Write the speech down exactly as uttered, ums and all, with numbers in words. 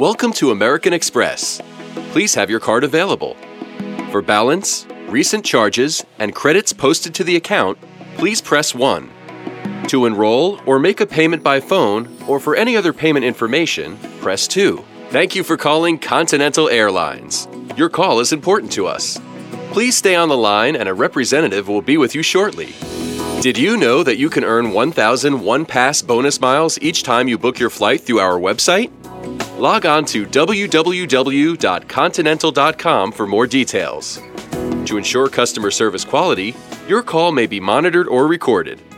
Welcome to American Express. Please have your card available. For balance, recent charges, and credits posted to the account, please press one. To enroll or make a payment by phone or for any other payment information, press two. Thank you for calling Continental Airlines. Your call is important to us. Please stay on the line and a representative will be with you shortly. Did you know that you can earn one thousand one-pass bonus miles each time you book your flight through our website? Log on to w w w dot continental dot com for more details. To ensure customer service quality, your call may be monitored or recorded.